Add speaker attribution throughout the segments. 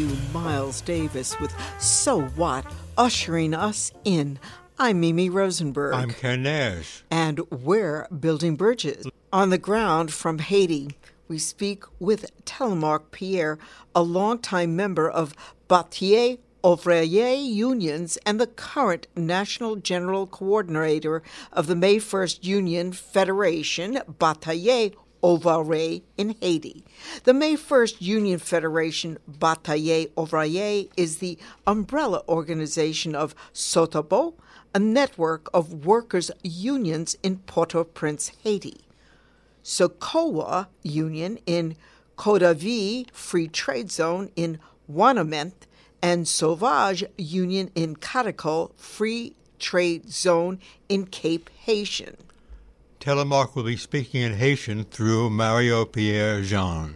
Speaker 1: you Miles Davis with So What, ushering us in. I'm Mimi Rosenberg.
Speaker 2: I'm Ken Nash.
Speaker 1: And we're building bridges. On the ground from Haiti, we speak with Telemark Pierre, a longtime member of Bataille Ouvrier Unions and the current National General Coordinator of the May 1st Union Federation, Bataille Ouvrier in Haiti. The May 1st Union Federation, Bataille Ouvrier, is the umbrella organization of SOTABO, a network of workers' unions in Port-au-Prince, Haiti. SOCOA Union in Côte-d'Ivoire Free Trade Zone in Ouanaminthe, and Sauvage Union in Catacol Free Trade Zone in Cape Haitian.
Speaker 2: Telemark will be speaking in Haitian through Mario Pierre Jean.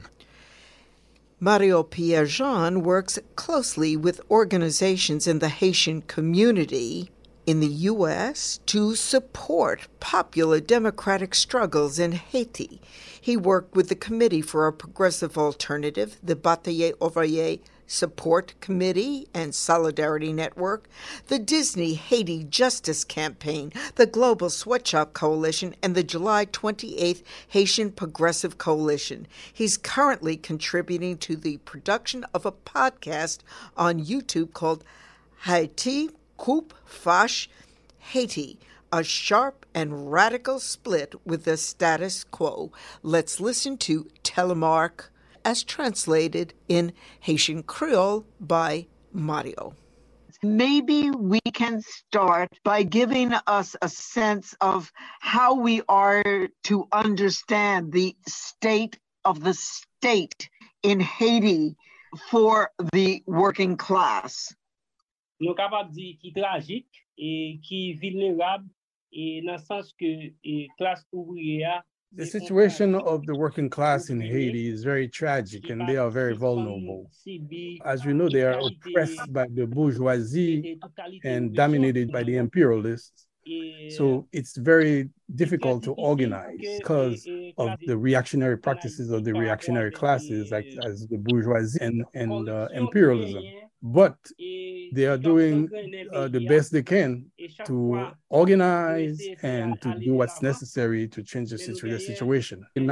Speaker 1: Mario Pierre Jean works closely with organizations in the Haitian community in the U.S. to support popular democratic struggles in Haiti. He worked with the Committee for a Progressive Alternative, the Bataille Ouvrier Support Committee and Solidarity Network, the Disney Haiti Justice Campaign, the Global Sweatshop Coalition, and the July 28th Haitian Progressive Coalition. He's currently contributing to the production of a podcast on YouTube called Haiti Coupe Fache Haiti, a sharp and radical split with the status quo. Let's listen to Telemark as translated in Haitian Creole by Mario.
Speaker 3: Maybe we can start by giving us a sense of how we are to understand the state of the state in Haiti for the working class.
Speaker 4: Nous capables de dire qui tragique et qui vulnérable et dans le sens que classe ouvrière.
Speaker 5: The situation of the working class in Haiti is very tragic and they are very vulnerable. As you know, they are oppressed by the bourgeoisie and dominated by the imperialists. So it's very difficult to organize because of the reactionary practices of the reactionary classes, like as the bourgeoisie and imperialism. But they are doing the best they can to organize and to do what's necessary to change the situation. In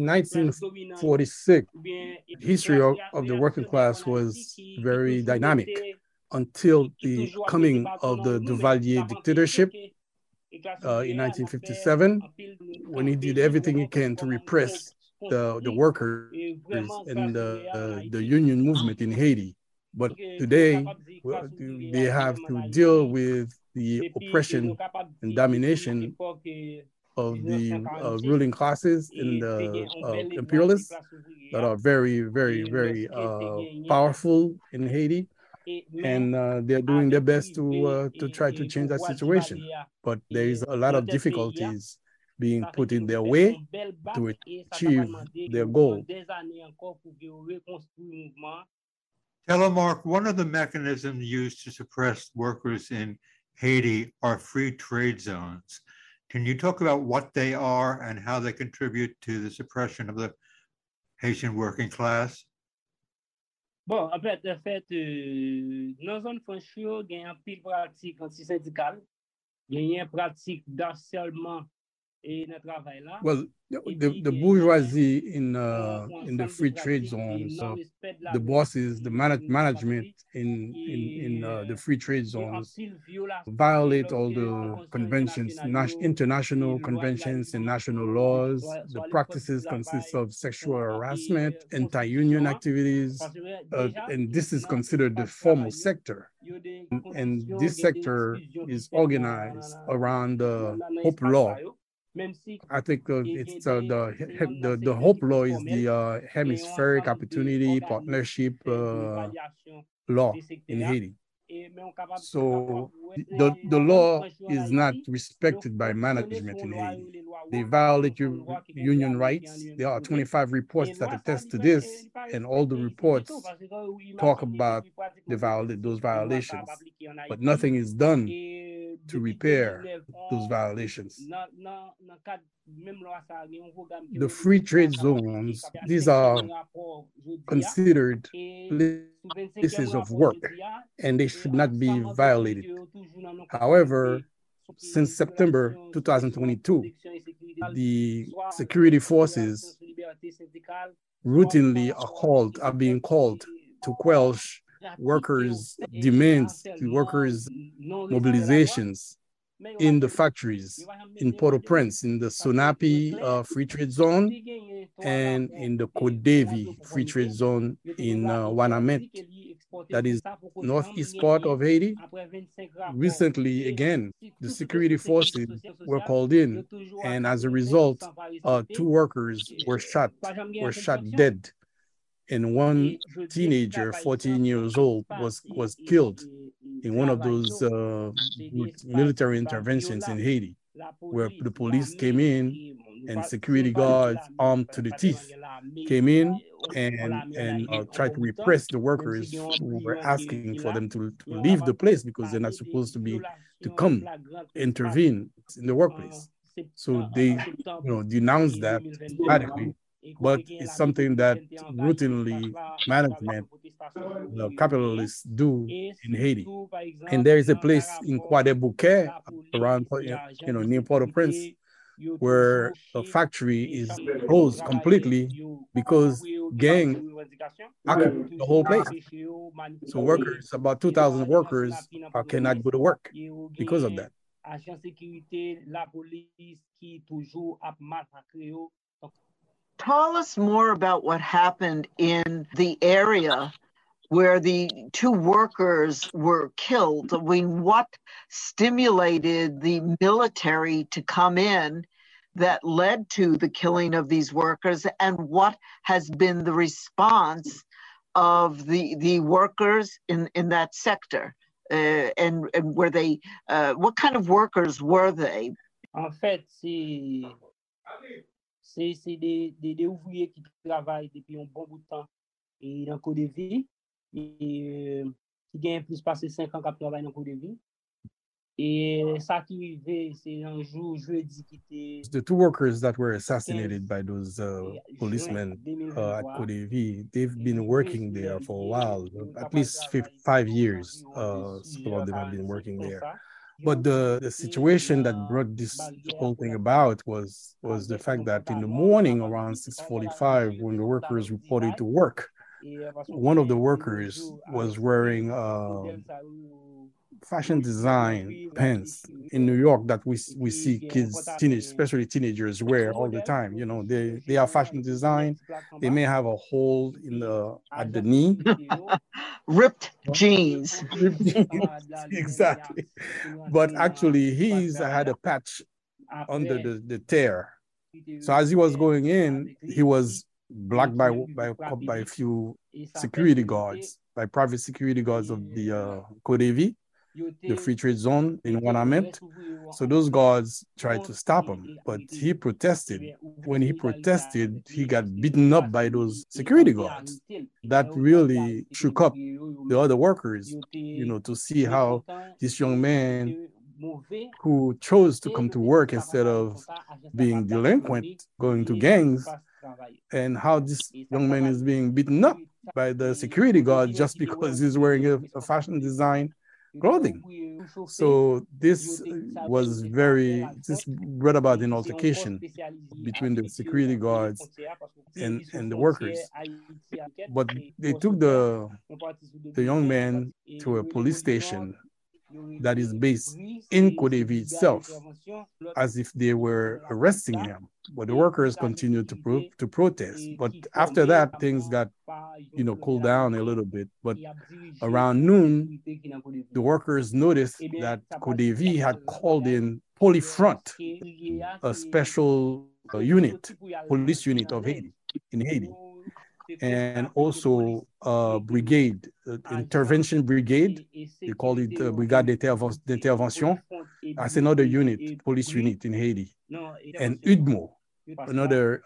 Speaker 5: 1946, history of the working class was very dynamic until the coming of the Duvalier dictatorship in 1957, when he did everything he can to repress the workers and the union movement in Haiti. But today, they have to deal with the oppression and domination of the ruling classes and the imperialists that are very, very, very powerful in Haiti. And they're doing their best to try to change that situation. But there is a lot of difficulties being put in their way to achieve their goal.
Speaker 2: Telemark, one of the mechanisms used to suppress workers in Haiti are free trade zones. Can you talk about what they are and how they contribute to the suppression of the Haitian working class?
Speaker 4: Bon, en fait, dans la zone franchie, il y a un pile pratique anti-syndicale, il y a une pratique d'harcèlement.
Speaker 5: Well, the bourgeoisie in the free trade zones, the bosses, the management in the free trade zones violate all the conventions, international conventions and national laws. The practices consist of sexual harassment, anti-union activities, and this is considered the formal sector. And this sector is organized around the Hope Law. I think it's the Hope Law is the Hemispheric Opportunity Partnership law in Haiti. So the law is not respected by management in Haiti. They violate your union rights. There are 25 reports that attest to this, and all the reports talk about those violations, but nothing is done to repair those violations. the free trade zones, these are considered places of work, and they should not be violated. However, since September 2022, the security forces routinely are being called to quell workers' demands, workers' mobilizations in the factories in Port-au-Prince, in the Sonapi Free Trade Zone, and in the Kodevi Free Trade Zone in Wanamet, that is northeast part of Haiti. Recently, again, the security forces were called in, and as a result, 2 workers were shot dead, and one teenager, 14 years old, was killed in one of those military interventions in Haiti, where the police came in and security guards armed to the teeth came in and tried to repress the workers who were asking for them to leave the place because they're not supposed to come intervene in the workplace. So they denounced that systematically, but it's something that routinely management, the capitalists do in Haiti. And there is a place in Croix des Bouquets around, near Port-au-Prince, where a factory is closed completely because gangs occupy the whole place. So workers, about 2,000 workers, cannot go to work because of that.
Speaker 3: Tell us more about what happened in the area where the 2 workers were killed. I mean, what stimulated the military to come in that led to the killing of these workers, and what has been the response of the workers in that sector? And were they, what kind of workers were they?
Speaker 4: En fait, c'est des ouvriers qui travaillent depuis un bon bout de temps et dans Kodevi, et qui gagnent plus passé 5 ans qui travaillent dans Kodevi. Et ça qui arrivait, c'est un jour jeudi qui était.
Speaker 5: The 2 workers that were assassinated by those policemen at Kodevi, they've been working there for a while, at least 5 years. Some of them have been working there. But the situation that brought this whole thing about was the fact that in the morning around 6:45, when the workers reported to work, one of the workers was wearing fashion design pants in New York that we see kids, especially teenagers, wear all the time. They are fashion design. They may have a hole at the knee.
Speaker 3: Ripped jeans.
Speaker 5: Exactly. But actually, he's had a patch under the tear. So as he was going in, he was blocked by a few security guards, by private security guards of the Kodevi, the free trade zone in Wanamet. So those guards tried to stop him, but he protested. When he protested, he got beaten up by those security guards. That really shook up the other workers, to see how this young man who chose to come to work instead of being delinquent, going to gangs, and how this young man is being beaten up by the security guard just because he's wearing a fashion design clothing. So this brought about an altercation between the security guards and the workers. But they took the young man to a police station that is based in Kodevi itself, as if they were arresting him. But the workers continued to protest. But after that, things got, cooled down a little bit. But around noon, the workers noticed that Kodevi had called in Polifront, a special police unit of Haiti, in Haiti, and also brigade, intervention brigade. They call it Brigade d'Intervention. That's another unit, police unit in Haiti. And UDMO, another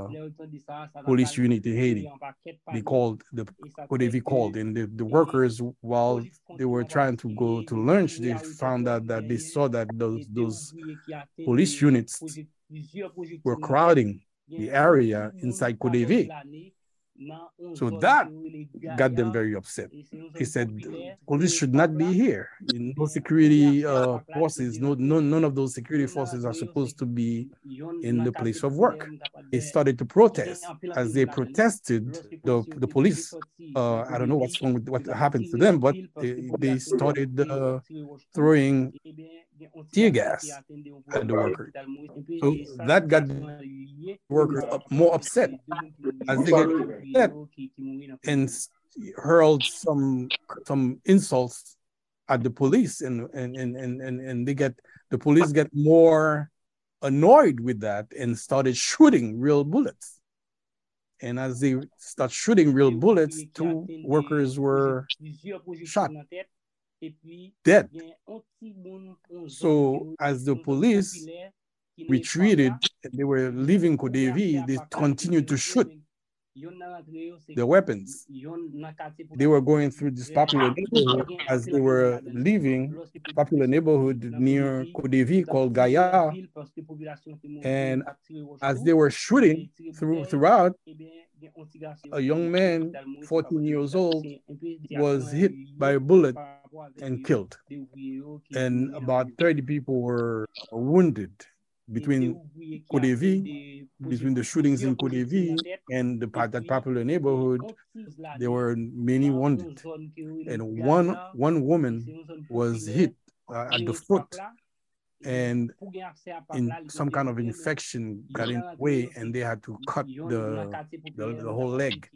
Speaker 5: police unit in Haiti. The Kodevi called, and the workers, while they were trying to go to lunch, they found out that they saw that those police units were crowding the area inside Kodevi. So that got them very upset. He said, police should not be here. No security forces, none of those security forces are supposed to be in the place of work. They started to protest. As they protested, the police, I don't know what's wrong with what happened to them, but they started throwing tear gas at the workers. So that got the workers more upset. As they get upset and hurled some insults at the police, and the police get more annoyed with that and started shooting real bullets. And as they start shooting real bullets, 2 workers were shot dead. So as the police retreated and they were leaving Kodevi, they continued to shoot the weapons. They were going through this popular neighborhood. As they were leaving, popular neighborhood near Kodevi called Gaya, and as they were shooting throughout, a young man, 14 years old, was hit by a bullet and killed, and about 30 people were wounded. Between the shootings in Kodevi and that popular neighborhood, there were many wounded, and one woman was hit at the foot, and in some kind of infection got in the way, and they had to cut the whole leg.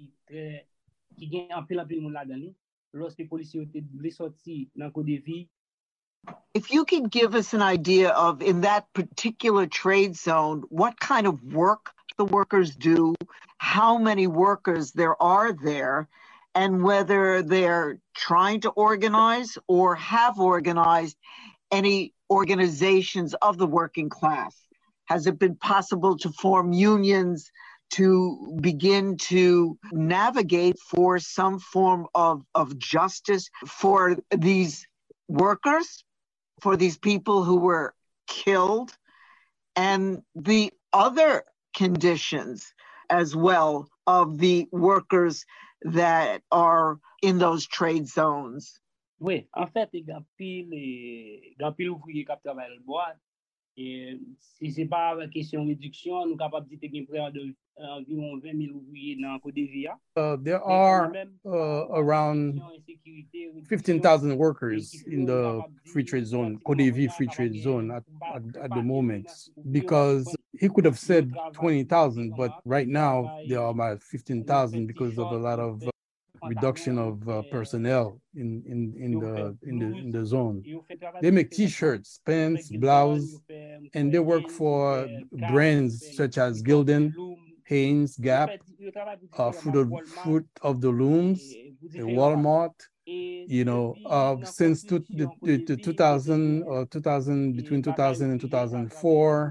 Speaker 3: If you could give us an idea of, in that particular trade zone, what kind of work the workers do, how many workers there are there, and whether they're trying to organize or have organized any organizations of the working class. Has it been possible to form unions to begin to navigate for some form of justice for these workers, for these people who were killed, and the other conditions as well of the workers that are in those trade zones?
Speaker 4: Oui, en fait, il y a pile ouvrier qui travaille le bois. Et si c'est pas une question de réduction, nous sommes capables de dire qu'il y a environ 20 000 ouvriers dans Kodevi.
Speaker 5: There are around 15,000 workers in the free trade zone, Kodevi free trade zone at the moment, because he could have said 20,000, but right now there are about 15,000 because of a lot of reduction of personnel in the zone. They make T-shirts, pants, blouse, and they work for brands such as Gildan, Hanes, Gap, Fruit of the Looms, Walmart. You know, since the 2000 or 2000, between 2000 and 2004,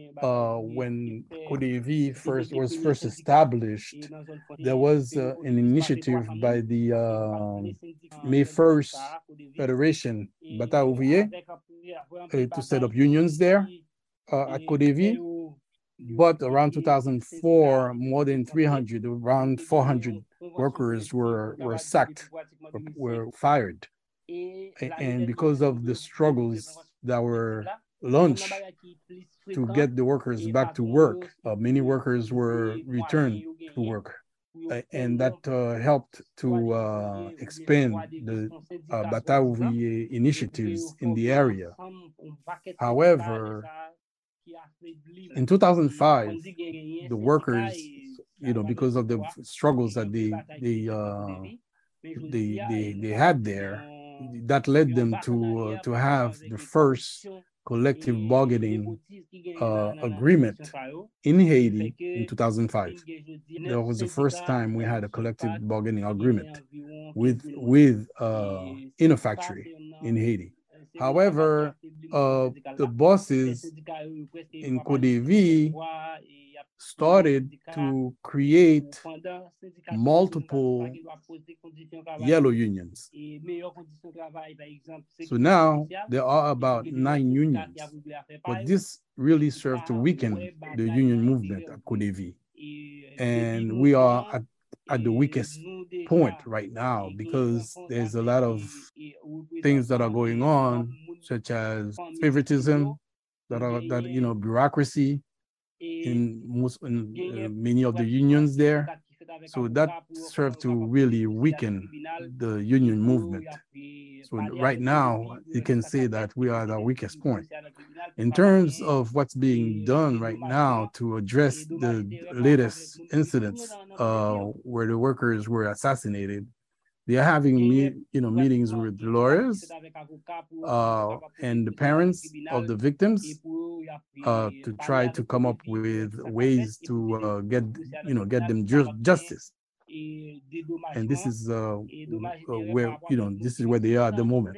Speaker 5: when Kodevi was first established, there was an initiative by the May 1st Federation, Bataille Ouvrier, to set up unions there at Kodevi. But around 2004, more than 300, around 400 workers were sacked, were fired. And because of the struggles that were launched to get the workers back to work, many workers were returned to work. And that helped to expand the Bataille Ouvrier initiatives in the area. However, in 2005, the workers, because of the struggles that they had there, that led them to have the first collective bargaining agreement in Haiti in 2005. That was the first time we had a collective bargaining agreement in a factory in Haiti. However, the bosses in Kodevi started to create multiple yellow unions. So now there are about 9 unions, but this really served to weaken the union movement at CODEVI. And we are at the weakest point right now because there's a lot of things that are going on, such as favoritism, bureaucracy in many of the unions there. So that served to really weaken the union movement. So right now, you can say that we are at our weakest point. In terms of what's being done right now to address the latest incidents where the workers were assassinated, they are having meetings with lawyers and the parents of the victims to try to come up with ways to get them justice. And this is where they are at the moment.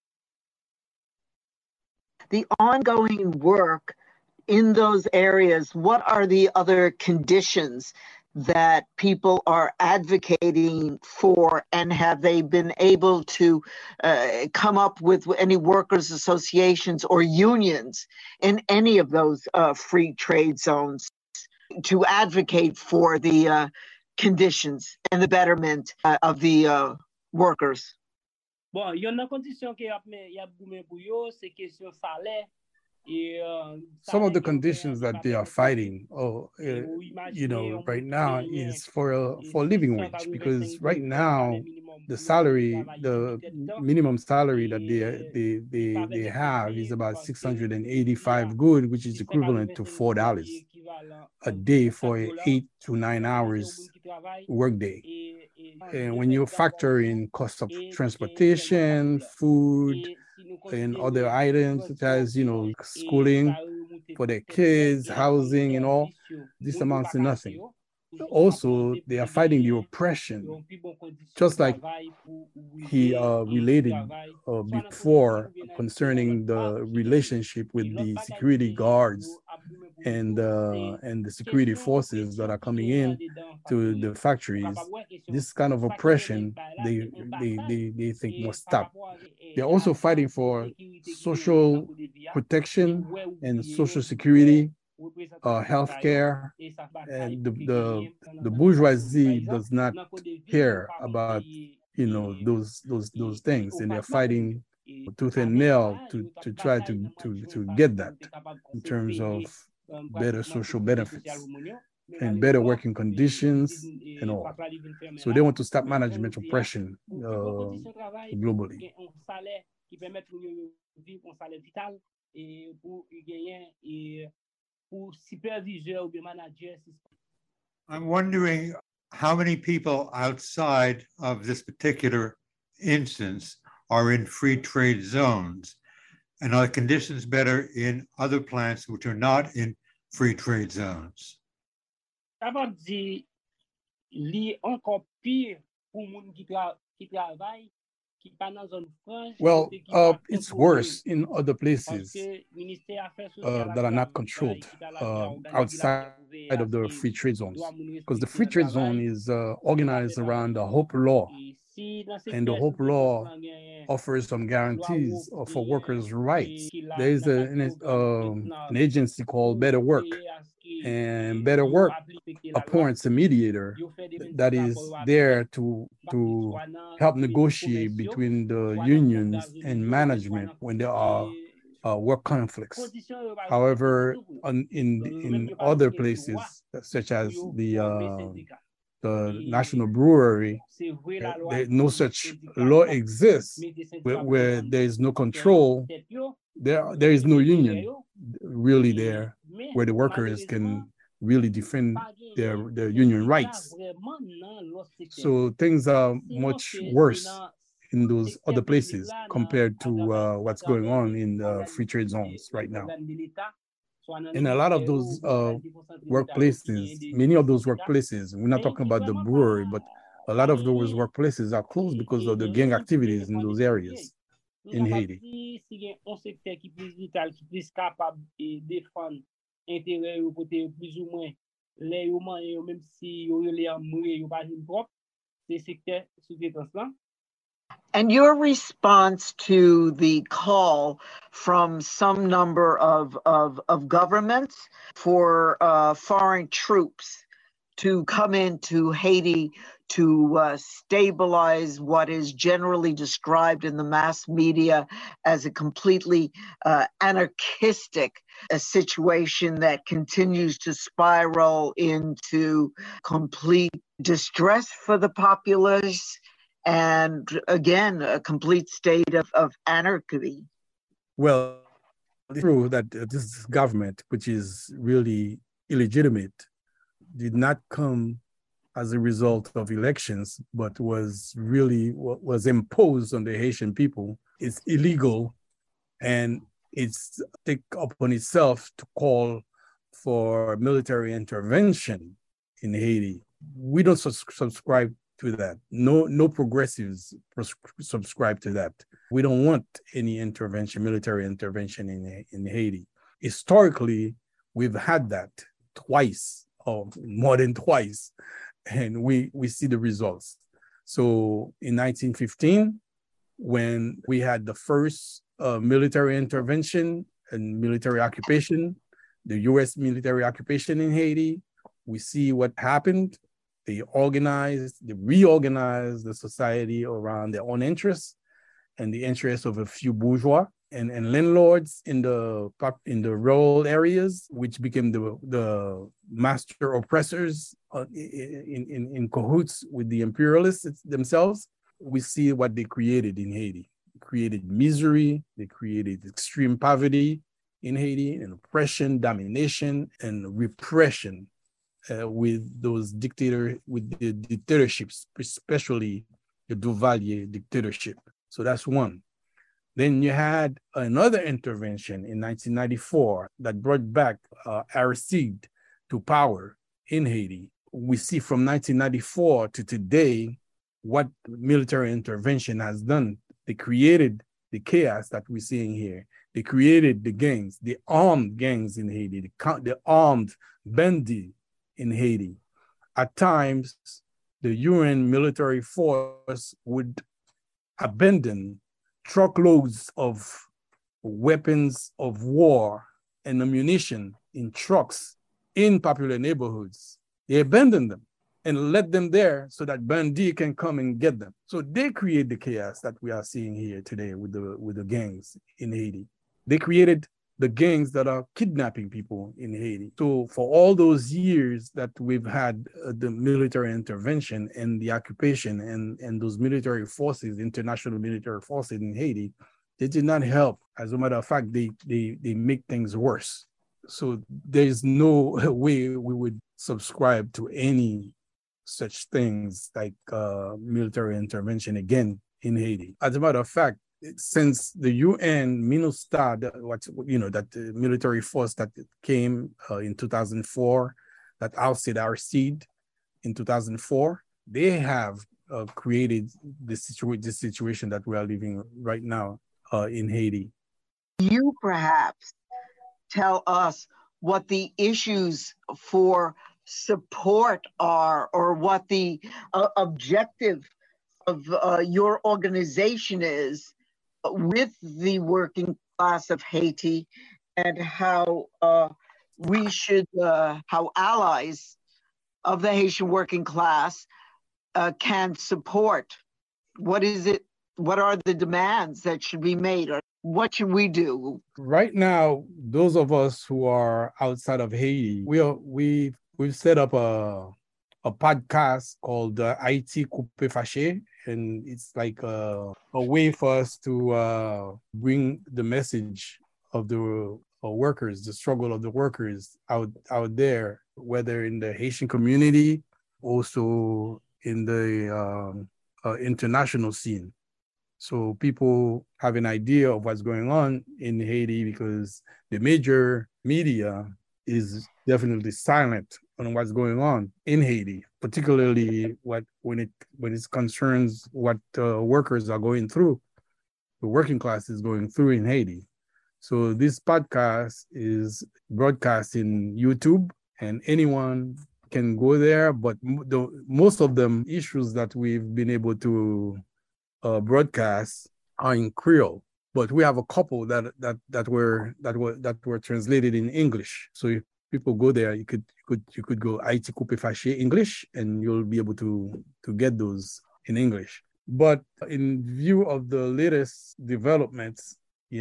Speaker 3: The ongoing work in those areas, what are the other conditions that people are advocating for, and have they been able to come up with any workers' associations or unions in any of those free trade zones to advocate for the conditions and the betterment of the workers?
Speaker 4: Bon, yon nan kondisyon ke y ap goumen pou yo, se kesyon salè.
Speaker 5: Some of the conditions that they are fighting, right now is for living wage, because right now the minimum salary that they have is about 685 good, which is equivalent to $4 a day for an 8 to 9 hours workday. And when you factor in cost of transportation, food, and other items such as schooling for their kids, housing, and all, this amounts to nothing. Also, they are fighting the oppression, just like he related before concerning the relationship with the security guards and the security forces that are coming in to the factories. This kind of oppression, they think must stop. They're also fighting for social protection and social security, healthcare, and the bourgeoisie does not care about those things, and they're fighting tooth and nail to try to get that in terms of better social benefits and better working conditions and all. So they want to stop management oppression globally.
Speaker 2: I'm wondering how many people outside of this particular instance are in free trade zones, and are the conditions better in other plants which are not in free trade zones?
Speaker 5: Well, it's worse in other places that are not controlled outside of the free trade zones, because the free trade zone is organized around the Hope Law, and the Hope Law offers some guarantees for workers' rights. There is an agency called Better Work, and Better Work appoints a mediator that is there to help negotiate between the unions and management when there are work conflicts. However, in other places, such as the National Brewery, no such law exists where there is no control. There is no union really there where the workers can really defend their union rights. So things are much worse in those other places compared to what's going on in the free trade zones right now. In a lot of those workplaces, many of those workplaces, we're not talking about the brewery, but a lot of those workplaces are closed because of the gang activities in those areas in Haiti.
Speaker 4: les yo man yo même si yo les amoué yo pas propre, c'est secteur sous-traitance là.
Speaker 3: And your response to the call from some number of governments for foreign troops to come into Haiti to stabilize what is generally described in the mass media as a completely anarchistic situation that continues to spiral into complete distress for the populace and, again, a complete state of anarchy.
Speaker 5: Well, it's true that this government, which is really illegitimate, did not come as a result of elections, but was imposed on the Haitian people. It's illegal, and it's take upon itself to call for military intervention in Haiti. We don't subscribe to that. No progressives subscribe to that. We don't want any military intervention in Haiti. Historically, we've had that twice, or more than twice, and we see the results. So in 1915, when we had the first military intervention and military occupation, the U.S. military occupation in Haiti, we see what happened. They reorganized the society around their own interests and the interests of a few bourgeois and landlords in the rural areas, which became the master oppressors in cahoots with the imperialists themselves. We see what they created in Haiti. They created misery, they created extreme poverty in Haiti, and oppression, domination, and repression. With the dictatorships, especially the Duvalier dictatorship. So that's one. Then you had another intervention in 1994 that brought back Aristide to power in Haiti. We see from 1994 to today what military intervention has done. They created the chaos that we're seeing here. They created the gangs, the armed gangs in Haiti, the armed bandits in Haiti. At times, the UN military force would abandon truckloads of weapons of war and ammunition in trucks in popular neighborhoods. They abandon them and let them there so that bandits can come and get them. So they create the chaos that we are seeing here today with the gangs in Haiti. They created the gangs that are kidnapping people in Haiti. So for all those years that we've had the military intervention and the occupation and those military forces, international military forces in Haiti, they did not help. As a matter of fact, they make things worse. So there's no way we would subscribe to any such things like military intervention again in Haiti. As a matter of fact, since the UN MINUSTAH, that military force that came in 2004, that ousted Aristide in 2004, they have created this situation that we are living right now in Haiti.
Speaker 3: You perhaps tell us what the issues for support are, or what the objective of your organization is with the working class of Haiti, and how we should, how allies of the Haitian working class can support. What is it? What are the demands that should be made, or what should we do?
Speaker 5: Right now, those of us who are outside of Haiti, we've set up a podcast called Haiti Coupé Fâché, and it's like a way for us to bring the message of the workers, the struggle of the workers out there, whether in the Haitian community, also in the international scene. So people have an idea of what's going on in Haiti, because the major media is definitely silent on what's going on in Haiti, particularly when it concerns what workers are going through, the working class is going through in Haiti. So this podcast is broadcast in YouTube and anyone can go there, but most of them issues that we've been able to broadcast are in Creole. But we have a couple that were translated in English. So if people go there, you could go Haiti Coupe Fâché English, and you'll be able to get those in English. But in view of the latest developments,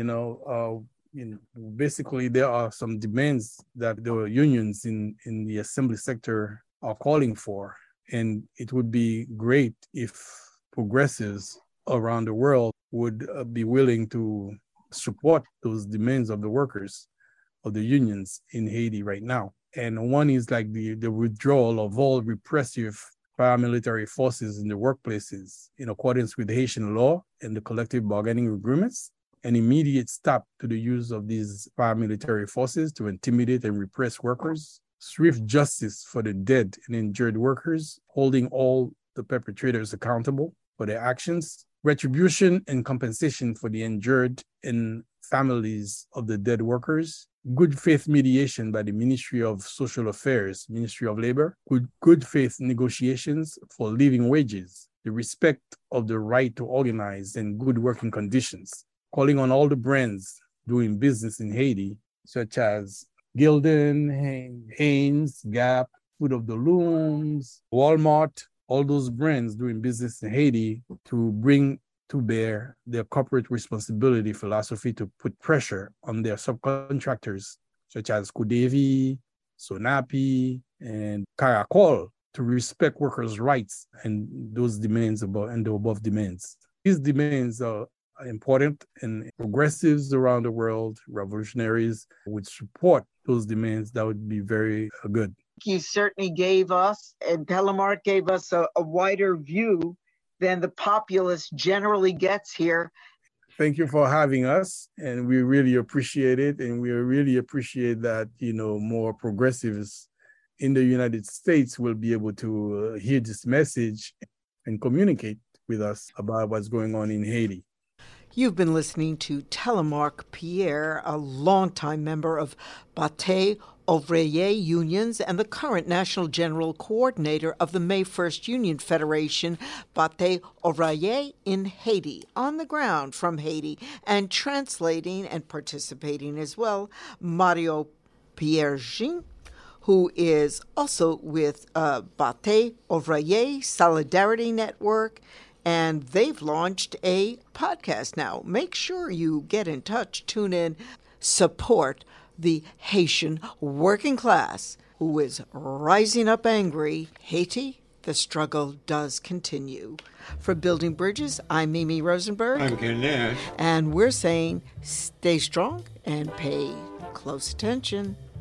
Speaker 5: basically there are some demands that the unions in the assembly sector are calling for, and it would be great if progressives around the world would be willing to support those demands of the workers, of the unions in Haiti right now. And one is like the withdrawal of all repressive paramilitary forces in the workplaces in accordance with Haitian law and the collective bargaining agreements, an immediate stop to the use of these paramilitary forces to intimidate and repress workers, swift justice for the dead and injured workers, holding all the perpetrators accountable for their actions, retribution and compensation for the injured and families of the dead workers, good faith mediation by the Ministry of Social Affairs, Ministry of Labor, good faith negotiations for living wages, the respect of the right to organize, and good working conditions, calling on all the brands doing business in Haiti, such as Gildan, Hanes, Gap, Food of the Looms, Walmart, all those brands doing business in Haiti, to bring to bear their corporate responsibility philosophy to put pressure on their subcontractors, such as Kudevi, Sonapi, and Caracol, to respect workers' rights and those demands and the above demands. These demands are important, and progressives around the world, revolutionaries, would support those demands. That would be very good.
Speaker 3: You certainly gave us, and Telemark gave us a wider view than the populace generally gets here.
Speaker 5: Thank you for having us, and we really appreciate it. And we really appreciate that, more progressives in the United States will be able to hear this message and communicate with us about what's going on in Haiti.
Speaker 1: You've been listening to Telemark Pierre, a longtime member of Bataille Ouvrier Unions and the current National General Coordinator of the May 1st Union Federation, Bataille Ouvrier in Haiti, on the ground from Haiti, and translating and participating as well, Mario Pierre Jean, who is also with Bataille Ouvrier Solidarity Network, and they've launched a podcast now. Make sure you get in touch, tune in, support the Haitian working class who is rising up angry. Haiti, the struggle does continue. For Building Bridges, I'm Mimi Rosenberg.
Speaker 2: I'm Ken Nash.
Speaker 1: And we're saying stay strong and pay close attention.